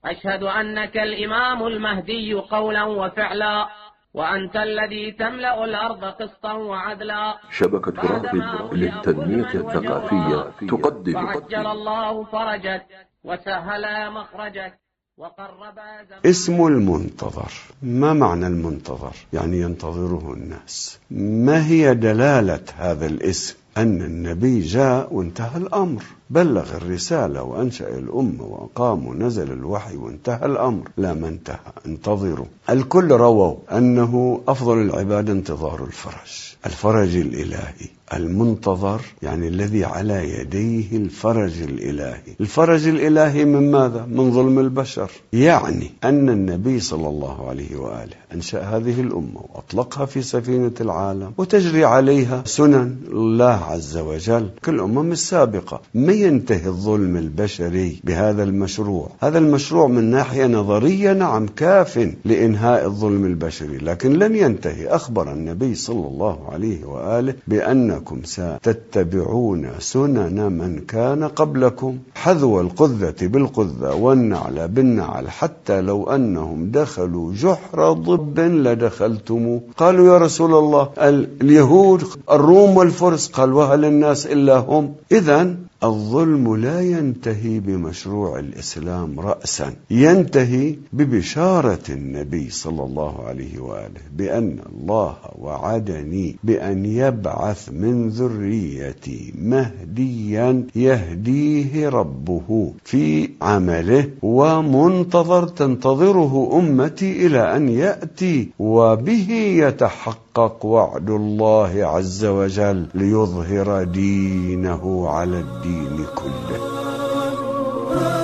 أشهد أنك الإمام المهدي قولا وفعلا، وأنت الذي تملأ الأرض قسطا وعدلا. شبكة رافد للتنمية الثقافية تقدم فعجل الله فرجك وسهل مخرجك وقرب اسم المنتظر. ما معنى المنتظر؟ يعني ينتظره الناس. ما هي دلالة هذا الاسم؟ أن النبي جاء وانتهى الأمر، بلغ الرسالة وأنشأ الأمة وأقام ونزل الوحي وانتهى الأمر. لا، ما انتهى، انتظروا. الكل رووا أنه أفضل العبادة انتظار الفرج الإلهي. المنتظر يعني الذي على يديه الفرج الإلهي. الفرج الإلهي من ماذا؟ من ظلم البشر. يعني أن النبي صلى الله عليه وآله أنشأ هذه الأمة وأطلقها في سفينة العالم وتجري عليها سنن الله عز وجل كالأمم السابقة. ما ينتهي الظلم البشري بهذا المشروع. هذا المشروع من ناحية نظرية نعم كاف لإنهاء الظلم البشري، لكن لن ينتهي. أخبر النبي صلى الله عليه وآله بأنكم ستتبعون سنن من كان قبلكم حذو القذة بالقذة والنعل بالنعل، حتى لو أنهم دخلوا جحر ضب لدخلتموه. قالوا يا رسول الله اليهود الروم والفرس، قال وهل الناس إلا هم؟ إذن الظلم لا ينتهي بمشروع الإسلام رأسا، ينتهي ببشارة النبي صلى الله عليه وآله بأن الله وعدني بأن يبعث من ذريتي مهديا يهديه ربه في عمله، ومنتظر تنتظره أمتي إلى أن يأتي، وبه يتحقق وعد الله عز وجل ليظهر دينه على الدين كله.